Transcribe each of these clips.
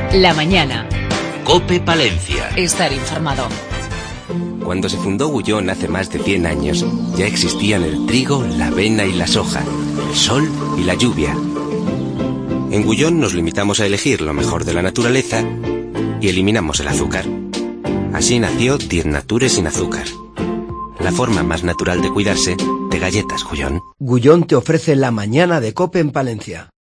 La mañana. COPE Palencia. Estar informado. Cuando se fundó Gullón hace más de 100 años, ya existían el trigo, la avena y la soja, el sol y la lluvia. En Gullón nos limitamos a elegir lo mejor de la naturaleza y eliminamos el azúcar. Así nació 10 Nature sin azúcar. La forma más natural de cuidarse de galletas Gullón. Gullón te ofrece la mañana de COPE en Palencia.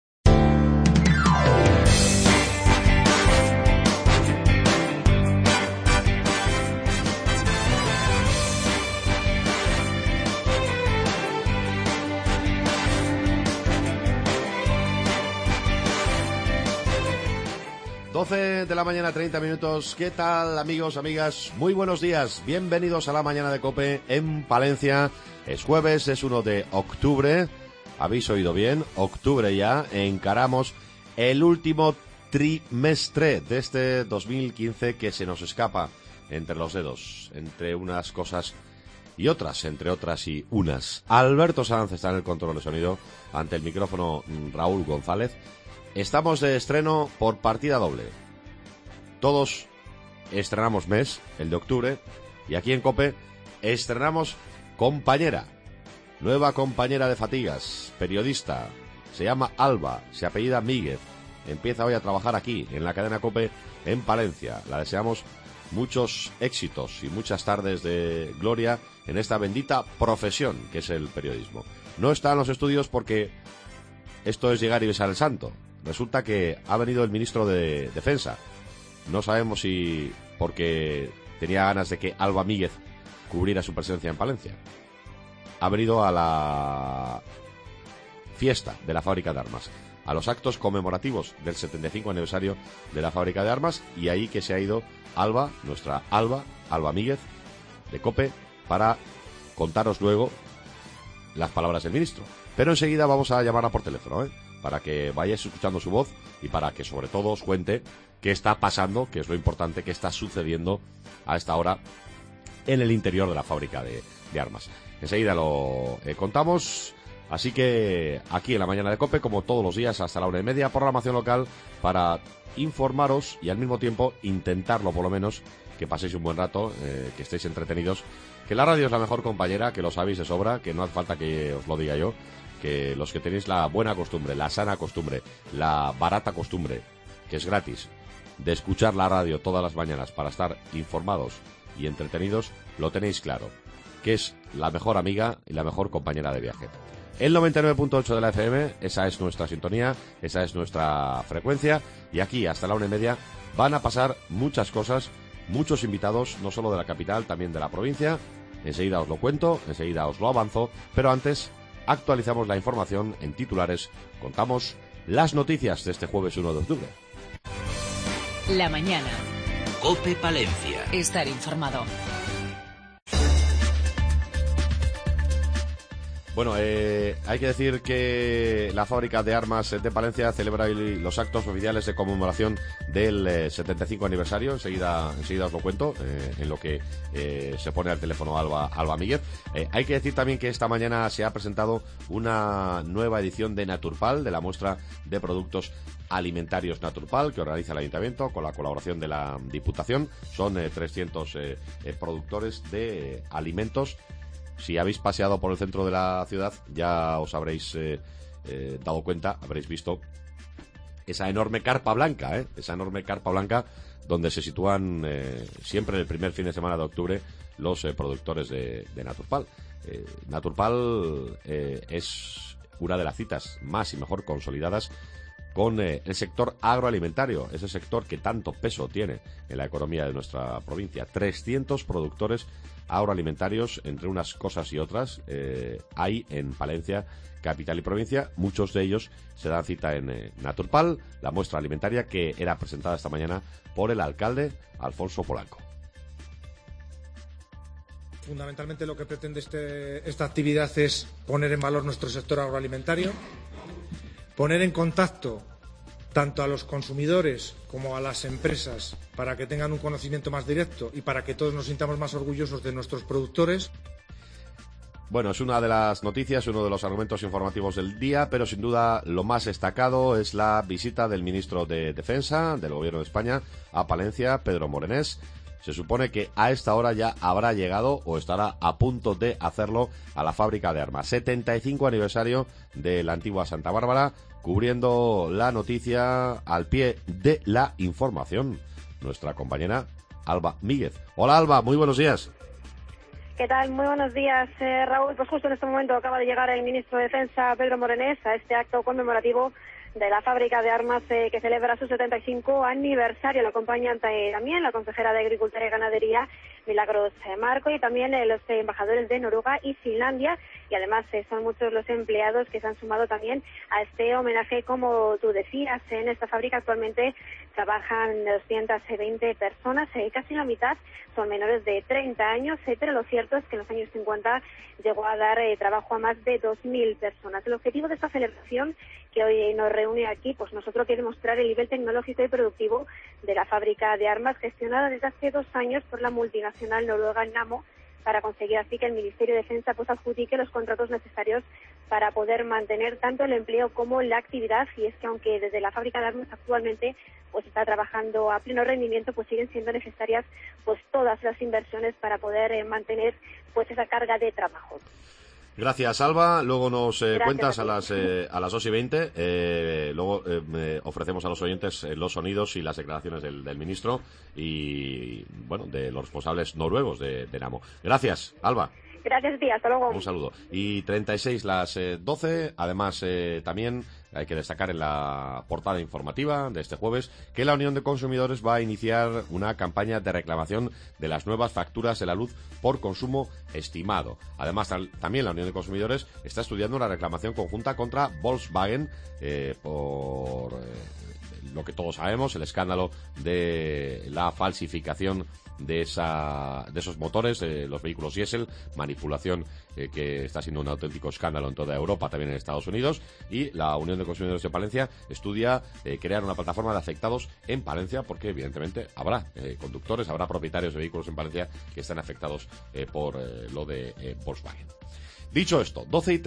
De la mañana, 30 minutos. ¿Qué tal, amigos, amigas? Muy buenos días. Bienvenidos a la mañana de COPE en Palencia. Es jueves, es 1 de octubre. ¿Habéis oído bien? Octubre ya. Encaramos el último trimestre de este 2015 que se nos escapa entre los dedos, entre unas cosas y otras, entre otras y unas. Alberto Sanz está en el control de sonido, ante el micrófono Raúl González. Estamos de estreno por partida doble. Todos estrenamos mes, el de octubre, y aquí en COPE estrenamos compañera. Nueva compañera de fatigas, periodista. Se llama Alba, se apellida Míguez. Empieza hoy a trabajar aquí, en la cadena COPE, en Palencia. La deseamos muchos éxitos y muchas tardes de gloria en esta bendita profesión que es el periodismo. No está en los estudios porque esto es llegar y besar el santo. Resulta que ha venido el ministro de Defensa. No sabemos si porque tenía ganas de que Alba Míguez cubriera su presencia en Palencia. Ha venido a la fiesta de la fábrica de armas, a los actos conmemorativos del 75 aniversario de la fábrica de armas, y ahí que se ha ido Alba, nuestra Alba Míguez, de COPE, para contaros luego las palabras del ministro. Pero enseguida vamos a llamarla por teléfono, para que vayáis escuchando su voz y para que sobre todo os cuente qué está pasando, que es lo importante, qué está sucediendo a esta hora en el interior de la fábrica de armas. Enseguida lo contamos, así que aquí en la mañana de COPE, como todos los días hasta la 1:30, programación local para informaros y al mismo tiempo intentarlo por lo menos, que paséis un buen rato, que estéis entretenidos, que la radio es la mejor compañera, que lo sabéis de sobra, que no hace falta que os lo diga yo, que los que tenéis la buena costumbre, la sana costumbre, la barata costumbre, que es gratis, de escuchar la radio todas las mañanas para estar informados y entretenidos, lo tenéis claro, que es la mejor amiga y la mejor compañera de viaje. El 99.8 de la FM, esa es nuestra sintonía, esa es nuestra frecuencia, y aquí hasta la 1:30 van a pasar muchas cosas, muchos invitados, no solo de la capital, también de la provincia. Enseguida os lo cuento, enseguida os lo avanzo, pero antes actualizamos la información en titulares, contamos las noticias de este jueves 1 de octubre. La mañana. COPE Palencia. Estar informado. Bueno, hay que decir que la fábrica de armas de Palencia celebra hoy los actos oficiales de conmemoración del 75 aniversario. Enseguida os lo cuento, en lo que se pone al teléfono Alba Míguez. Hay que decir también que esta mañana se ha presentado una nueva edición de Naturpal, de la muestra de productos alimentarios Naturpal, que organiza el Ayuntamiento con la colaboración de la Diputación. Son 300 productores de alimentos. Si habéis paseado por el centro de la ciudad, ya os habréis dado cuenta, habréis visto esa enorme carpa blanca, esa enorme carpa blanca donde se sitúan siempre el primer fin de semana de octubre los productores de Naturpal. Naturpal es una de las citas más y mejor consolidadas con el sector agroalimentario, ese sector que tanto peso tiene en la economía de nuestra provincia. 300 productores agroalimentarios, entre unas cosas y otras, hay en Palencia, capital y provincia. Muchos de ellos se dan cita en Naturpal, la muestra alimentaria que era presentada esta mañana por el alcalde Alfonso Polanco. Fundamentalmente lo que pretende esta actividad es poner en valor nuestro sector agroalimentario, poner en contacto tanto a los consumidores como a las empresas para que tengan un conocimiento más directo y para que todos nos sintamos más orgullosos de nuestros productores. Bueno, es una de las noticias, uno de los argumentos informativos del día, pero sin duda lo más destacado es la visita del ministro de Defensa del Gobierno de España a Palencia, Pedro Morenés. Se supone que a esta hora ya habrá llegado o estará a punto de hacerlo a la fábrica de armas. 75 aniversario de la antigua Santa Bárbara, cubriendo la noticia al pie de la información. Nuestra compañera Alba Míguez. Hola Alba, muy buenos días. ¿Qué tal? Muy buenos días, Raúl. Pues justo en este momento acaba de llegar el ministro de Defensa, Pedro Morenés, a este acto conmemorativo de la fábrica de armas que celebra su 75 aniversario. Lo acompañan también la consejera de Agricultura y Ganadería, Milagros Marco, y también los embajadores de Noruega y Finlandia. Y además son muchos los empleados que se han sumado también a este homenaje. Como tú decías, en esta fábrica actualmente trabajan 220 personas, casi la mitad son menores de 30 años, pero lo cierto es que en los años 50 llegó a dar trabajo a más de 2.000 personas. El objetivo de esta celebración que hoy nos reúne aquí, pues nosotros quiere mostrar el nivel tecnológico y productivo de la fábrica de armas gestionada desde hace 2 años por la multinacional noruega Nammo, para conseguir así que el Ministerio de Defensa pues adjudique los contratos necesarios para poder mantener tanto el empleo como la actividad. Y es que aunque desde la fábrica de armas actualmente pues está trabajando a pleno rendimiento, pues siguen siendo necesarias pues todas las inversiones para poder mantener pues esa carga de trabajo. Gracias, Alba. Luego nos cuentas a las 2:20. Luego ofrecemos a los oyentes los sonidos y las declaraciones del ministro y, bueno, de los responsables noruegos de Nammo. Gracias, Alba. Gracias a ti, hasta luego. Un saludo. Y 36 las 12. Además, también hay que destacar en la portada informativa de este jueves que la Unión de Consumidores va a iniciar una campaña de reclamación de las nuevas facturas de la luz por consumo estimado. Además, también la Unión de Consumidores está estudiando una reclamación conjunta contra Volkswagen por lo que todos sabemos, el escándalo de la falsificación de esos motores, los vehículos diésel, manipulación que está siendo un auténtico escándalo en toda Europa, también en Estados Unidos. Y la Unión de Consumidores de Palencia estudia crear una plataforma de afectados en Palencia, porque evidentemente habrá conductores, habrá propietarios de vehículos en Palencia que están afectados por lo de Volkswagen. Dicho esto,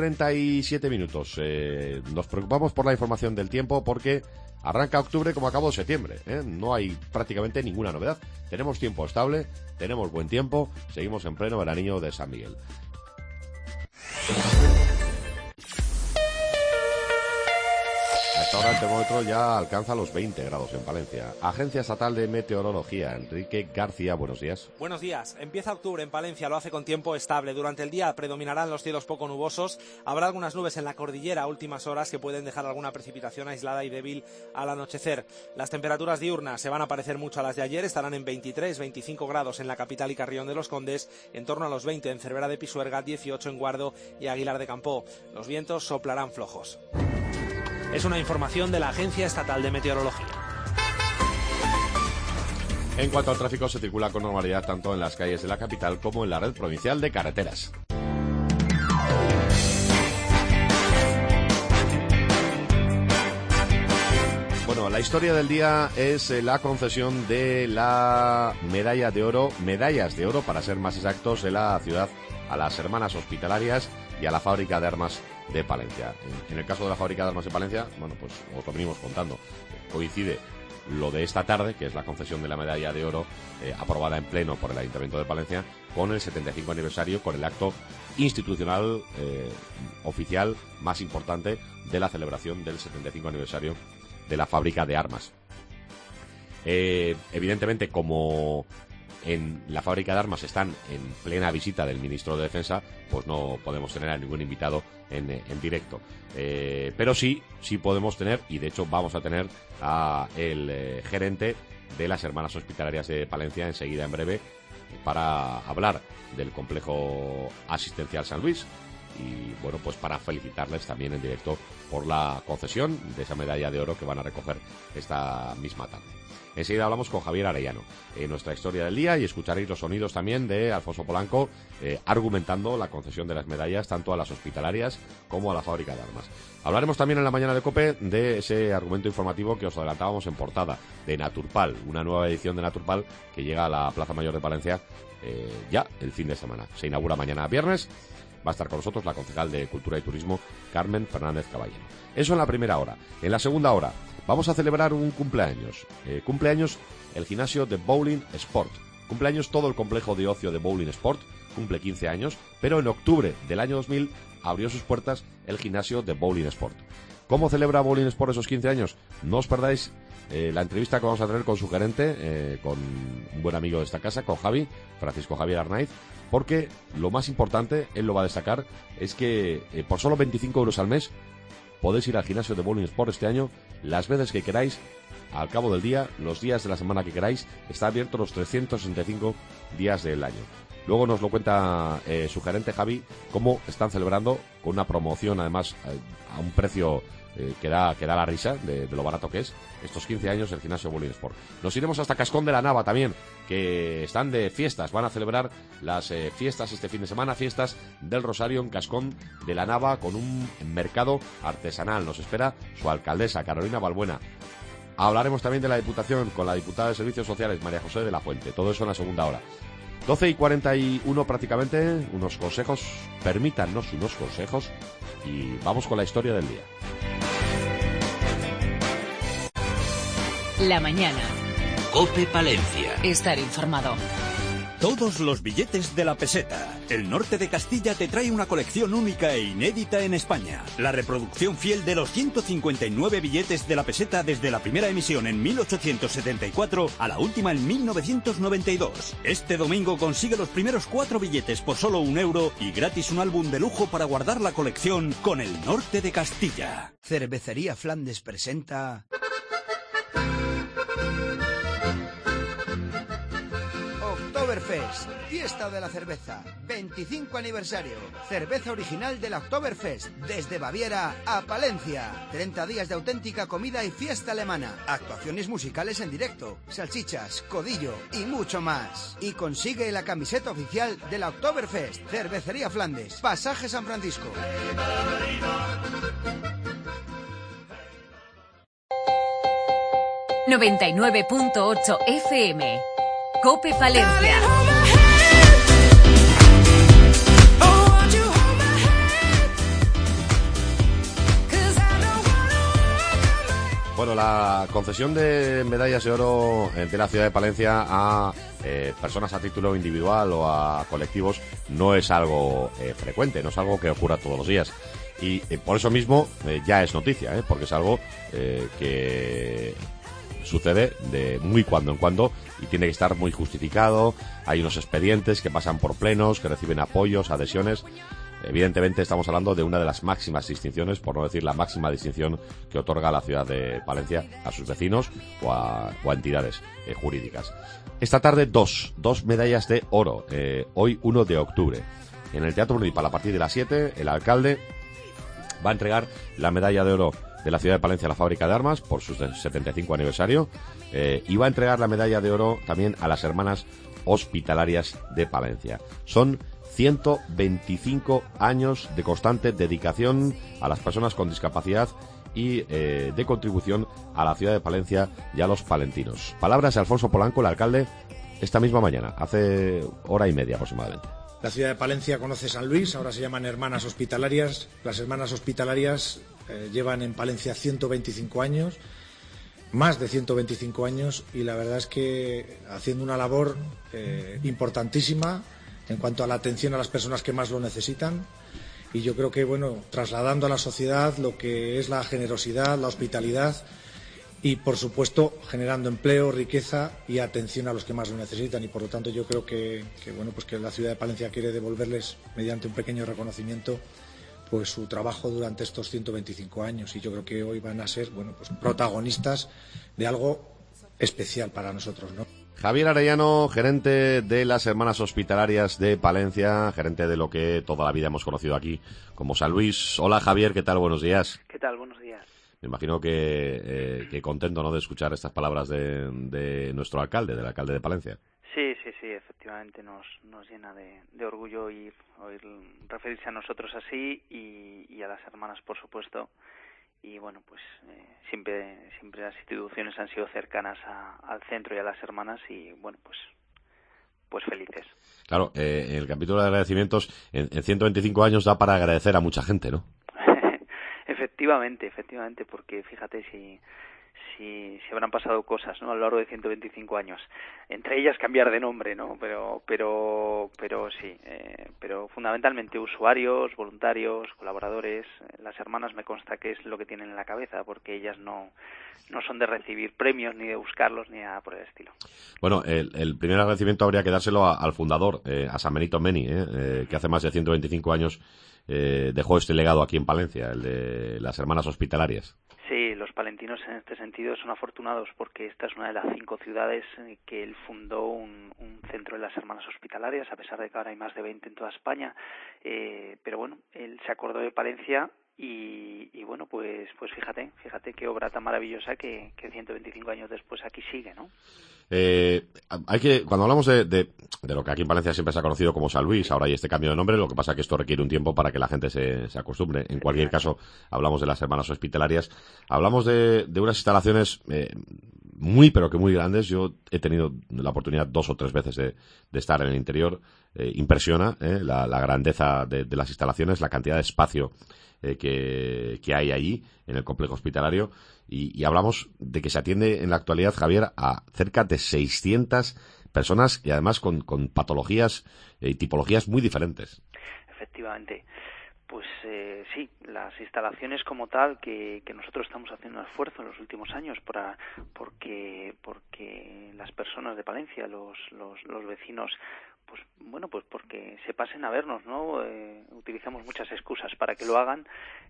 12:37. Nos preocupamos por la información del tiempo porque arranca octubre como acabó septiembre, ¿eh? No hay prácticamente ninguna novedad. Tenemos tiempo estable, tenemos buen tiempo, seguimos en pleno veranillo de San Miguel. A esta hora el termómetro ya alcanza los 20 grados en Palencia. Agencia Estatal de Meteorología, Enrique García, buenos días. Buenos días. Empieza octubre en Palencia, lo hace con tiempo estable. Durante el día predominarán los cielos poco nubosos. Habrá algunas nubes en la cordillera a últimas horas que pueden dejar alguna precipitación aislada y débil al anochecer. Las temperaturas diurnas se van a parecer mucho a las de ayer. Estarán en 23-25 grados en la capital y Carrión de los Condes, en torno a los 20 en Cervera de Pisuerga, 18 en Guardo y Aguilar de Campoo. Los vientos soplarán flojos. Es una información de la Agencia Estatal de Meteorología. En cuanto al tráfico, se circula con normalidad tanto en las calles de la capital como en la red provincial de carreteras. Bueno, la historia del día es la concesión de la medallas de oro para ser más exactos, de la ciudad a las Hermanas Hospitalarias y a la Fábrica de Armas de Palencia. En el caso de la Fábrica de Armas de Palencia, bueno, pues os lo venimos contando. Coincide lo de esta tarde, que es la concesión de la medalla de oro aprobada en pleno por el Ayuntamiento de Palencia, con el 75 aniversario, con el acto institucional oficial más importante de la celebración del 75 aniversario de la Fábrica de Armas. Evidentemente, como en la Fábrica de Armas están en plena visita del ministro de Defensa, pues no podemos tener a ningún invitado en directo. Pero sí podemos tener, y de hecho vamos a tener a el gerente de las Hermanas Hospitalarias de Palencia enseguida, en breve, para hablar del complejo asistencial San Luis y, bueno, pues para felicitarles también en directo por la concesión de esa medalla de oro que van a recoger esta misma tarde. Enseguida hablamos con Javier Arellano en nuestra historia del día y escucharéis los sonidos también de Alfonso Polanco argumentando la concesión de las medallas tanto a las hospitalarias como a la Fábrica de Armas. Hablaremos también en la mañana de COPE de ese argumento informativo que os adelantábamos en portada, de Naturpal, una nueva edición de Naturpal que llega a la Plaza Mayor de Palencia ya el fin de semana. Se inaugura mañana viernes va a estar con nosotros la concejal de Cultura y Turismo, Carmen Fernández Caballero. Eso en la primera hora. En la segunda hora vamos a celebrar un cumpleaños. Cumpleaños el gimnasio de Bowling Sport. Cumpleaños todo el complejo de ocio de Bowling Sport. Cumple 15 años, pero en octubre del año 2000 abrió sus puertas el gimnasio de Bowling Sport. ¿Cómo celebra Bowling Sport esos 15 años? No os perdáis la entrevista que vamos a tener con su gerente, con un buen amigo de esta casa, con Javi, Francisco Javier Arnaiz, porque lo más importante, él lo va a destacar, es que por solo 25 euros al mes podéis ir al gimnasio de Bowling Sport este año las veces que queráis, al cabo del día, los días de la semana que queráis. Está abierto los 365 días del año. Luego nos lo cuenta su gerente Javi, cómo están celebrando con una promoción, además, a un precio que da la risa de lo barato que es, estos 15 años el gimnasio Bowling Sport. Nos iremos hasta Cascón de la Nava también, que están de fiestas, van a celebrar las fiestas este fin de semana, fiestas del Rosario en Cascón de la Nava, con un mercado artesanal. Nos espera su alcaldesa, Carolina Balbuena. Hablaremos también de la Diputación con la diputada de Servicios Sociales, María José de la Fuente. Todo eso en la segunda hora. 12:41 prácticamente, unos consejos, permítannos unos consejos y vamos con la historia del día. La mañana. COPE Palencia. Estar informado. Todos los billetes de la peseta. El Norte de Castilla te trae una colección única e inédita en España. La reproducción fiel de los 159 billetes de la peseta desde la primera emisión en 1874 a la última en 1992. Este domingo consigue los primeros 4 billetes por solo €1 y gratis un álbum de lujo para guardar la colección con el Norte de Castilla. Cervecería Flandes presenta... Oktoberfest, fiesta de la cerveza, 25 aniversario, cerveza original de la Oktoberfest, desde Baviera a Palencia, 30 días de auténtica comida y fiesta alemana, actuaciones musicales en directo, salchichas, codillo y mucho más. Y consigue la camiseta oficial de la Oktoberfest, Cervecería Flandes, Pasaje San Francisco. ...99.8 FM... COPE Palencia. Bueno, la concesión de medallas de oro de la ciudad de Palencia a personas a título individual o a colectivos no es algo frecuente, no es algo que ocurra todos los días. Y por eso mismo ya es noticia, porque es algo que sucede de muy cuando en cuando y tiene que estar muy justificado. Hay unos expedientes que pasan por plenos, que reciben apoyos, adhesiones. Evidentemente estamos hablando de una de las máximas distinciones, por no decir la máxima distinción que otorga la ciudad de Palencia a sus vecinos o a entidades jurídicas. Esta tarde dos medallas de oro, hoy 1 de octubre. En el Teatro Municipal a partir de las 7, el alcalde va a entregar la medalla de oro de la ciudad de Palencia a la Fábrica de Armas por su 75 aniversario y va a entregar la medalla de oro también a las Hermanas Hospitalarias de Palencia. Son 125 años de constante dedicación a las personas con discapacidad y de contribución a la ciudad de Palencia y a los palentinos. Palabras de Alfonso Polanco, el alcalde, esta misma mañana, hace hora y media aproximadamente. La ciudad de Palencia conoce San Luis, ahora se llaman Hermanas Hospitalarias. Las Hermanas Hospitalarias llevan en Palencia 125 años, más de 125 años, y la verdad es que haciendo una labor importantísima en cuanto a la atención a las personas que más lo necesitan. Y yo creo que, trasladando a la sociedad lo que es la generosidad, la hospitalidad y, por supuesto, generando empleo, riqueza y atención a los que más lo necesitan. Y, por lo tanto, yo creo que la ciudad de Palencia quiere devolverles, mediante un pequeño reconocimiento, pues su trabajo durante estos 125 años. Y yo creo que hoy van a ser, protagonistas de algo especial para nosotros, ¿no? Javier Arellano, gerente de las Hermanas Hospitalarias de Palencia, gerente de lo que toda la vida hemos conocido aquí como San Luis. Hola Javier, ¿qué tal? Buenos días. ¿Qué tal? Buenos días. Me imagino que contento, ¿no?, de escuchar estas palabras de nuestro alcalde, del alcalde de Palencia. Sí, efectivamente nos llena de orgullo oír referirse a nosotros así y a las hermanas, por supuesto. Y siempre las instituciones han sido cercanas al centro y a las hermanas y pues felices. Claro, el capítulo de agradecimientos en 125 años da para agradecer a mucha gente, ¿no? Efectivamente, porque fíjate si habrán pasado cosas, ¿no?, a lo largo de 125 años, entre ellas cambiar de nombre, ¿no? Pero sí, pero fundamentalmente usuarios, voluntarios, colaboradores. Las hermanas me consta que es lo que tienen en la cabeza, porque ellas no son de recibir premios, ni de buscarlos, ni nada por el estilo. Bueno, el primer agradecimiento habría que dárselo al fundador, a San Benito Meni, que hace más de 125 años dejó este legado aquí en Palencia, el de las hermanas hospitalarias. Sí, los palentinos en este sentido son afortunados, porque esta es una de las 5 ciudades que él fundó un centro de las hermanas hospitalarias, a pesar de que ahora hay más de 20 en toda España. Pero bueno, él se acordó de Palencia y bueno, pues fíjate qué obra tan maravillosa que 125 años después aquí sigue, ¿no? Cuando hablamos de lo que aquí en Palencia siempre se ha conocido como San Luis, ahora hay este cambio de nombre, lo que pasa es que esto requiere un tiempo para que la gente se acostumbre. En cualquier caso, hablamos de las hermanas hospitalarias, hablamos de unas instalaciones muy, pero que muy grandes. Yo he tenido la oportunidad 2 o 3 veces de estar en el interior. Impresiona la grandeza de las instalaciones, la cantidad de espacio que hay allí en el complejo hospitalario, y hablamos de que se atiende en la actualidad, Javier, a cerca de 600 personas, y además con patologías y tipologías muy diferentes. Efectivamente. Pues sí, las instalaciones como tal, que nosotros estamos haciendo un esfuerzo en los últimos años porque las personas de Palencia, los vecinos, pues bueno, pues porque se pasen a vernos, ¿no? Utilizamos muchas excusas para que lo hagan.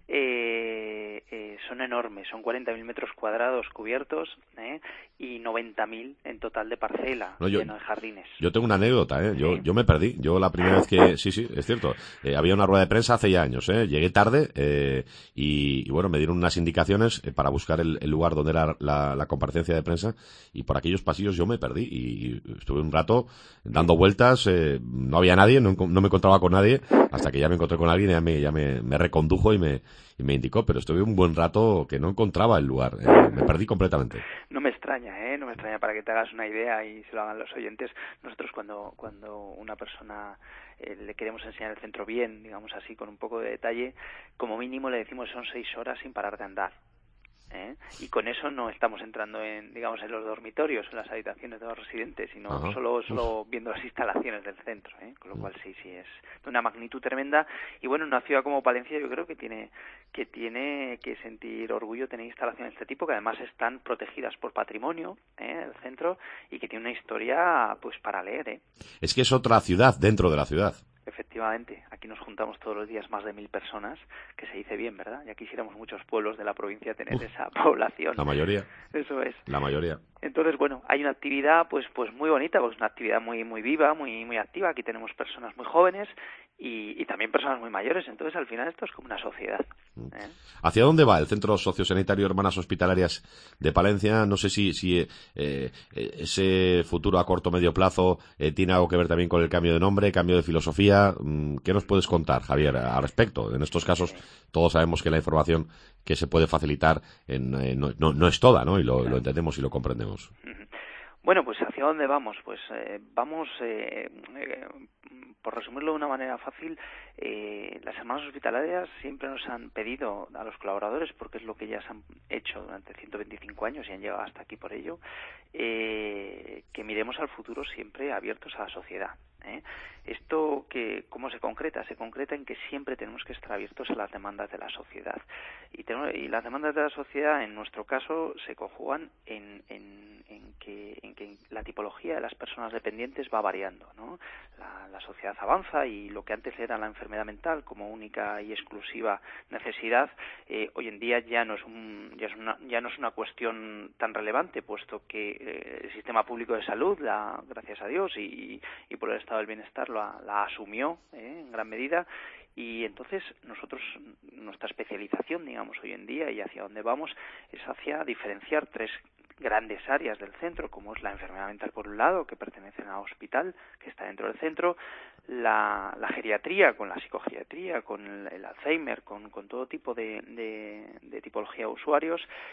Son enormes, son 40.000 metros cuadrados cubiertos, y 90.000 en total de parcela, lleno de jardines. Yo tengo una anécdota, yo me perdí. Yo la primera vez que... Sí, es cierto. Había una rueda de prensa hace ya años, llegué tarde y bueno, me dieron unas indicaciones para buscar el lugar donde era la comparecencia de prensa, y por aquellos pasillos yo me perdí y estuve un rato dando vueltas. No había nadie, no me encontraba con nadie, hasta que ya me encontré con alguien y ya me recondujo y me indicó, pero estuve un buen rato que no encontraba el lugar, me perdí completamente. No me extraña, para que te hagas una idea y se lo hagan los oyentes. Nosotros cuando una persona le queremos enseñar el centro bien, digamos así, con un poco de detalle, como mínimo le decimos son 6 horas sin parar de andar. Y con eso no estamos entrando en los dormitorios, en las habitaciones de los residentes, sino solo viendo las instalaciones del centro, con lo cual sí es de una magnitud tremenda. Y bueno, una ciudad como Palencia yo creo que tiene que sentir orgullo tener instalaciones de este tipo, que además están protegidas por patrimonio, el centro, y que tiene una historia pues para leer. Es que es otra ciudad dentro de la ciudad. Efectivamente, aquí nos juntamos todos los días más de 1.000 personas, que se dice bien, ¿verdad? Ya quisiéramos muchos pueblos de la provincia tener esa población. La mayoría. Eso es. La mayoría. Entonces, bueno, hay una actividad pues muy bonita, pues una actividad muy viva, muy activa. Aquí tenemos personas muy jóvenes y también personas muy mayores. Entonces, al final esto es como una sociedad. ¿Hacia dónde va el Centro Sociosanitario Hermanas Hospitalarias de Palencia? No sé si ese futuro a corto o medio plazo tiene algo que ver también con el cambio de nombre, cambio de filosofía. ¿Qué nos puedes contar, Javier, al respecto? En estos casos todos sabemos que la información que se puede facilitar no es toda, ¿no? Y lo entendemos y lo comprendemos. Bueno, pues ¿hacia dónde vamos? Pues vamos, por resumirlo de una manera fácil, las hermanas hospitalarias siempre nos han pedido a los colaboradores, porque es lo que ellas han hecho durante 125 años y han llegado hasta aquí por ello, que miremos al futuro siempre abiertos a la sociedad. Esto ¿cómo se concreta? Se concreta en que siempre tenemos que estar abiertos a las demandas de la sociedad. Y las demandas de la sociedad, en nuestro caso, se conjugan en que la tipología de las personas dependientes va variando, ¿no? La sociedad avanza y lo que antes era la enfermedad mental como única y exclusiva necesidad, hoy en día ya no es una cuestión tan relevante, puesto que el sistema público de salud, gracias a Dios y por el estado del bienestar, la asumió en gran medida. Y entonces nuestra especialización, digamos, hoy en día y hacia dónde vamos es hacia diferenciar 3 grandes áreas del centro, como es la enfermedad mental por un lado, que pertenece al hospital, que está dentro del centro, la geriatría, con la psicogeriatría, con el Alzheimer, con todo tipo de tipología de usuarios,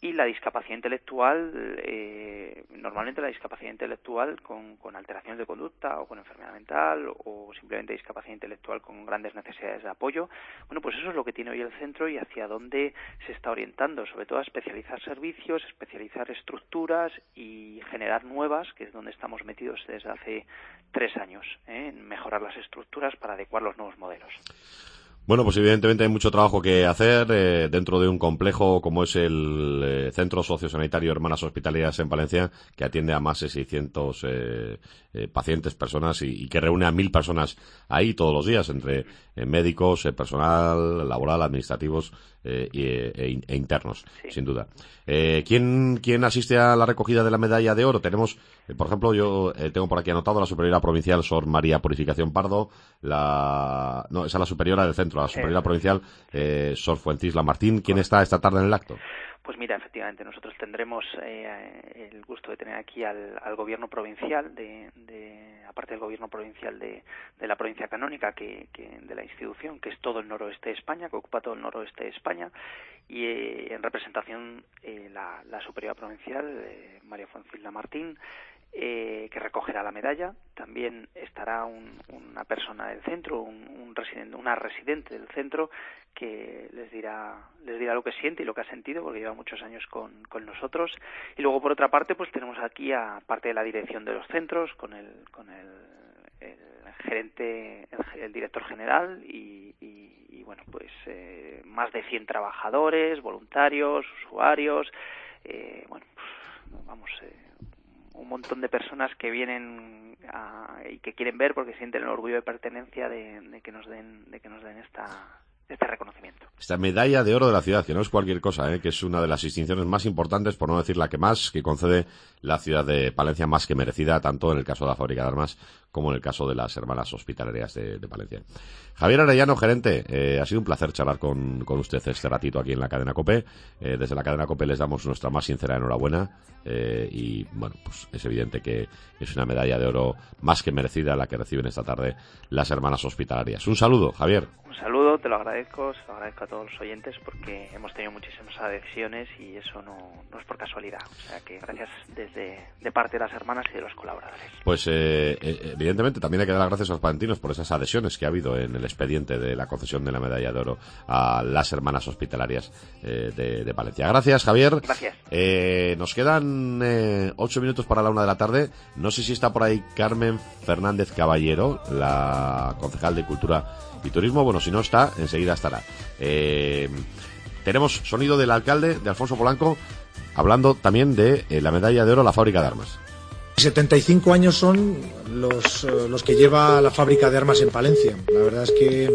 y la discapacidad intelectual, normalmente la discapacidad intelectual con alteraciones de conducta o con enfermedad mental o simplemente discapacidad intelectual con grandes necesidades de apoyo. Bueno, pues eso es lo que tiene hoy el centro y hacia dónde se está orientando, sobre todo a especializar servicios, especializar estructuras y generar nuevas, que es donde estamos metidos desde hace 3 años, en mejorar las estructuras para adecuar los nuevos modelos. Bueno, pues evidentemente hay mucho trabajo que hacer dentro de un complejo como es el Centro Sociosanitario Hermanas Hospitalarias en Palencia, que atiende a más de 600 pacientes, personas, y que reúne a 1.000 personas ahí todos los días, entre médicos, personal laboral, administrativos e internos, sí, sin duda. ¿Quién asiste a la recogida de la medalla de oro? Tenemos, por ejemplo, yo tengo por aquí anotado la superiora provincial Sor María Purificación Pardo, esa es la superiora del centro, la superiora provincial Sor Fuentisla Martín. ¿Quién está esta tarde en el acto? Pues mira, efectivamente, nosotros tendremos el gusto de tener aquí al gobierno provincial, aparte del gobierno provincial de la provincia canónica, que de la institución, que es todo el noroeste de España, que ocupa todo el noroeste de España, y en representación la superiora provincial, María Fuentisla Martín, que recogerá la medalla. También estará una persona del centro, una residente del centro, que les dirá lo que siente y lo que ha sentido, porque lleva muchos años con nosotros. Y luego, por otra parte, pues tenemos aquí a parte de la dirección de los centros, con el gerente, el director general y bueno, pues más de 100 trabajadores, voluntarios, usuarios, un montón de personas que vienen y que quieren ver porque sienten el orgullo de pertenencia de que nos den este reconocimiento. Esta medalla de oro de la ciudad, que no es cualquier cosa, que es una de las distinciones más importantes, por no decir la que más, que concede la ciudad de Palencia, más que merecida, tanto en el caso de la Fábrica de Armas como en el caso de las Hermanas Hospitalarias de Palencia. Javier Arellano, gerente, ha sido un placer charlar con usted este ratito aquí en la cadena COPE. Desde la cadena COPE les damos nuestra más sincera enhorabuena y bueno, pues es evidente que es una medalla de oro más que merecida la que reciben esta tarde las Hermanas Hospitalarias. Un saludo, Javier. Un saludo, te lo agradezco, se lo agradezco a todos los oyentes porque hemos tenido muchísimas adhesiones y eso no es por casualidad. O sea que gracias de parte de las hermanas y de los colaboradores. Pues evidentemente también hay que dar las gracias a los palentinos por esas adhesiones que ha habido en el expediente de la concesión de la medalla de oro a las Hermanas Hospitalarias de Palencia. Gracias, Javier. Gracias. Nos quedan 8 minutos para la 1 de la tarde. No sé si está por ahí Carmen Fernández Caballero, la concejal de Cultura y Turismo. Bueno, si no está, enseguida estará. Tenemos sonido del alcalde, de Alfonso Polanco, hablando también de la medalla de oro a la Fábrica de Armas. 75 años son los que lleva la Fábrica de Armas en Palencia. La verdad es que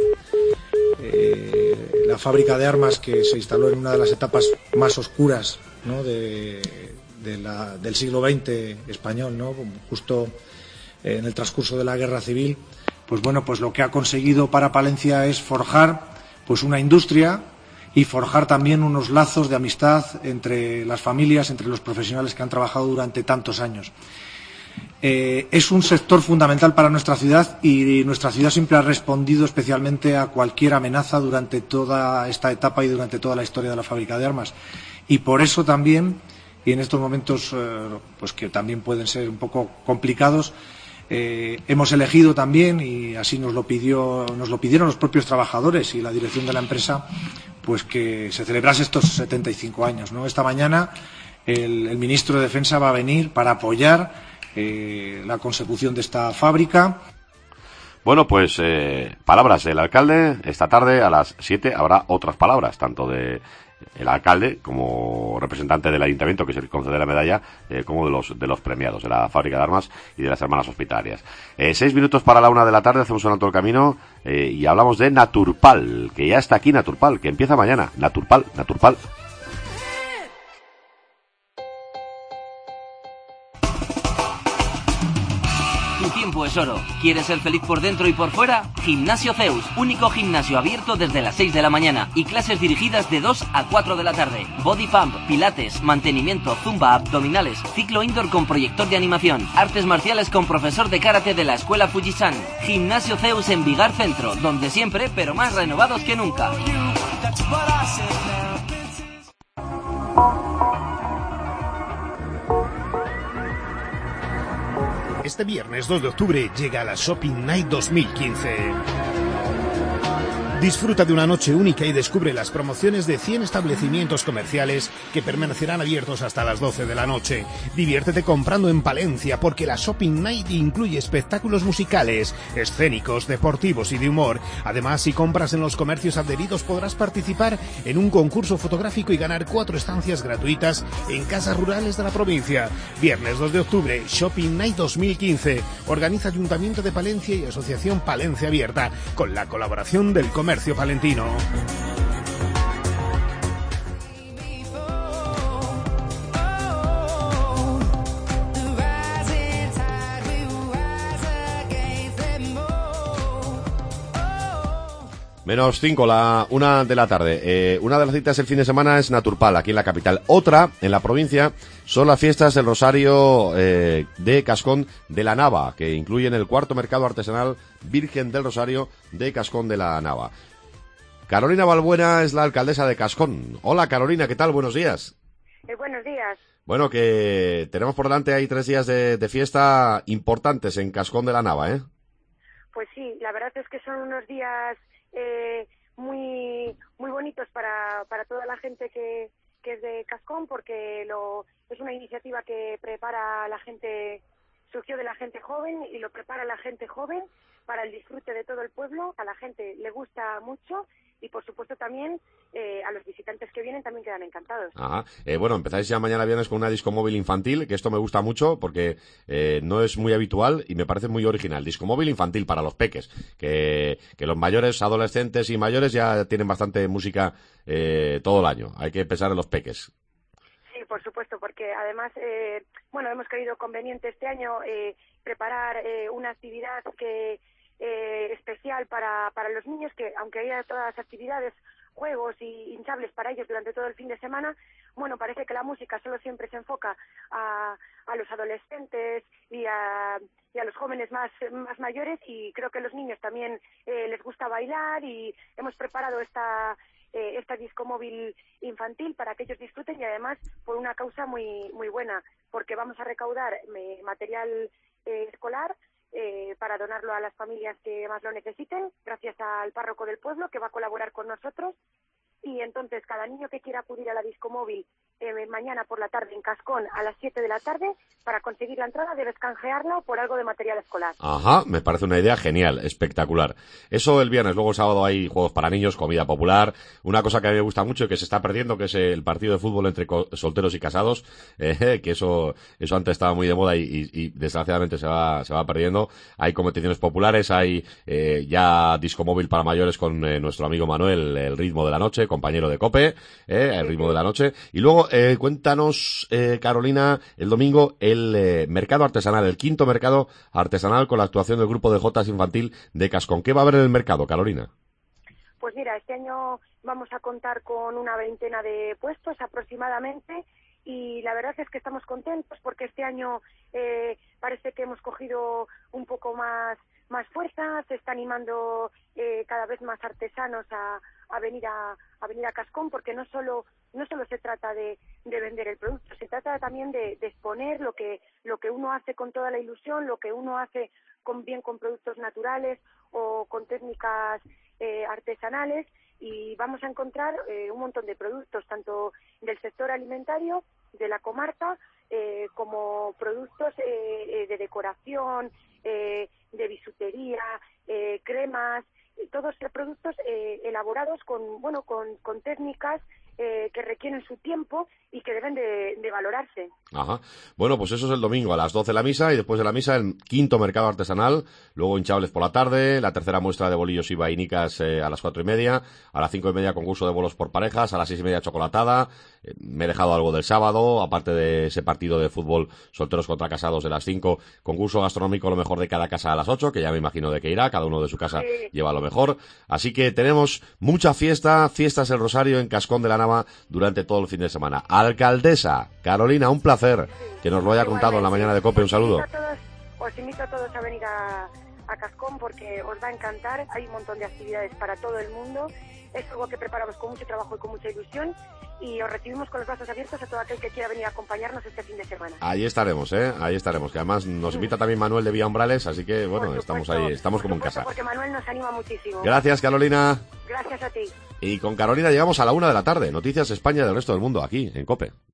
la Fábrica de Armas, que se instaló en una de las etapas más oscuras, ¿no?, del siglo XX español, ¿no?, justo en el transcurso de la Guerra Civil, pues bueno, pues lo que ha conseguido para Palencia es forjar pues una industria y forjar también unos lazos de amistad entre las familias, entre los profesionales que han trabajado durante tantos años. Es un sector fundamental para nuestra ciudad y nuestra ciudad siempre ha respondido especialmente a cualquier amenaza durante toda esta etapa y durante toda la historia de la Fábrica de Armas. Y por eso también, y en estos momentos pues que también pueden ser un poco complicados, hemos elegido también, y así nos lo pidieron los propios trabajadores y la dirección de la empresa, pues que se celebrase estos 75 años, ¿no? Esta mañana el ministro de Defensa va a venir para apoyar la consecución de esta fábrica. Bueno, pues palabras del alcalde. Esta tarde a las 7 habrá otras palabras, tanto de el alcalde como representante del ayuntamiento que se concede la medalla, como de los premiados de la Fábrica de Armas y de las Hermanas Hospitalarias. 6 minutos para la 1 de la tarde, hacemos un alto el camino y hablamos de Naturpal, que ya está aquí Naturpal, que empieza mañana. Naturpal. Tu tiempo es oro. ¿Quieres ser feliz por dentro y por fuera? Gimnasio Zeus, único gimnasio abierto desde las 6 de la mañana y clases dirigidas de 2 a 4 de la tarde. Body pump, pilates, mantenimiento, zumba, abdominales, ciclo indoor con proyector de animación, artes marciales con profesor de karate de la escuela Fujisan. Gimnasio Zeus en Vigar Centro, donde siempre, pero más renovados que nunca. Este viernes 2 de octubre llega la Shopping Night 2015. Disfruta de una noche única y descubre las promociones de 100 establecimientos comerciales que permanecerán abiertos hasta las 12 de la noche. Diviértete comprando en Palencia porque la Shopping Night incluye espectáculos musicales, escénicos, deportivos y de humor. Además, si compras en los comercios adheridos podrás participar en un concurso fotográfico y ganar 4 estancias gratuitas en casas rurales de la provincia. Viernes 2 de octubre, Shopping Night 2015. Organiza Ayuntamiento de Palencia y Asociación Palencia Abierta con la colaboración del comercio palentino. Menos 5, la 1 de la tarde. Una de las citas el fin de semana es Naturpal, aquí en la capital. Otra, en la provincia, son las fiestas del Rosario de Cascón de la Nava, que incluyen el cuarto mercado artesanal Virgen del Rosario de Cascón de la Nava. Carolina Balbuena es la alcaldesa de Cascón. Hola Carolina, ¿qué tal? Buenos días. Buenos días. Bueno, que tenemos por delante ahí 3 días de fiesta importantes en Cascón de la Nava, ¿eh? Pues sí, la verdad es que son unos días muy bonitos para toda la gente que es de Cascón, porque es una iniciativa que prepara la gente, surgió de la gente joven y lo prepara la gente joven para el disfrute de todo el pueblo. A la gente le gusta mucho y por supuesto también a los visitantes que vienen también quedan encantados. Ajá. Bueno, empezáis ya mañana viernes con una discomóvil infantil, que esto me gusta mucho porque no es muy habitual y me parece muy original. Discomóvil infantil para los peques, que los mayores, adolescentes y mayores ya tienen bastante música todo el año. Hay que pensar en los peques. Sí, por supuesto, porque además, hemos creído conveniente este año preparar una actividad especial para los niños, que aunque haya todas las actividades, juegos y hinchables para ellos durante todo el fin de semana, parece que la música solo siempre se enfoca a los adolescentes y a los jóvenes más mayores, y creo que a los niños también les gusta bailar, y hemos preparado esta discomóvil infantil para que ellos disfruten, y además por una causa muy buena, porque vamos a recaudar material escolar para donarlo a las familias que más lo necesiten, gracias al párroco del pueblo, que va a colaborar con nosotros. Y entonces cada niño que quiera acudir a la discomóvil mañana por la tarde en Cascón a las 7 de la tarde, para conseguir la entrada debes canjearla por algo de material escolar. Ajá, me parece una idea genial, espectacular. Eso el viernes. Luego el sábado hay juegos para niños, comida popular. Una cosa que a mí me gusta mucho y que se está perdiendo, que es el partido de fútbol entre solteros y casados, que eso antes estaba muy de moda y desgraciadamente se va perdiendo. Hay competiciones populares, hay ya discomóvil para mayores con nuestro amigo Manuel, el ritmo de la noche, compañero de COPE, el ritmo de la noche. Y luego cuéntanos, Carolina, el domingo el mercado artesanal, el quinto mercado artesanal con la actuación del grupo de Jotas Infantil de Cascón. ¿Qué va a haber en el mercado, Carolina? Pues mira, este año vamos a contar con una 20 de puestos aproximadamente, y la verdad es que estamos contentos porque este año parece que hemos cogido un poco más fuerza, se está animando cada vez más artesanos a venir a Cascón, porque no solo se trata de vender el producto, se trata también de exponer lo que uno hace con toda la ilusión, lo que uno hace con productos naturales o con técnicas artesanales, y vamos a encontrar un montón de productos, tanto del sector alimentario, de la comarca, como productos de decoración, de bisutería, cremas, todos los productos elaborados con técnicas que requieren su tiempo y que deben de valorarse. Ajá. Bueno, pues eso es el domingo a las 12 la misa, y después de la misa el quinto mercado artesanal, luego hinchables por la tarde, la tercera muestra de bolillos y vainicas a las 4:30, a las 5:30 concurso de bolos por parejas, a las 6:30 chocolatada. Me he dejado algo del sábado, aparte de ese partido de fútbol solteros contra casados de las 5, concurso gastronómico lo mejor de cada casa a las 8, que ya me imagino de qué irá, cada uno de su casa lleva lo mejor. Así que tenemos mucha fiestas el Rosario en Cascón de la Nava durante todo el fin de semana. Alcaldesa Carolina, un placer que nos lo haya contado en la mañana de COPE. Un saludo. Os invito a todos a venir a Cascón porque os va a encantar. Hay un montón de actividades para todo el mundo Es algo que preparamos con mucho trabajo y con mucha ilusión y os recibimos con los brazos abiertos a todo aquel que quiera venir a acompañarnos este fin de semana. Ahí estaremos, ahí estaremos, que además nos invita también Manuel de Vía Umbrales, así que bueno, estamos ahí, estamos como en casa. Porque Manuel nos anima muchísimo. Gracias, Carolina. Gracias a ti. Y con Carolina llegamos a la 1 de la tarde, Noticias España y del resto del mundo, aquí, en COPE.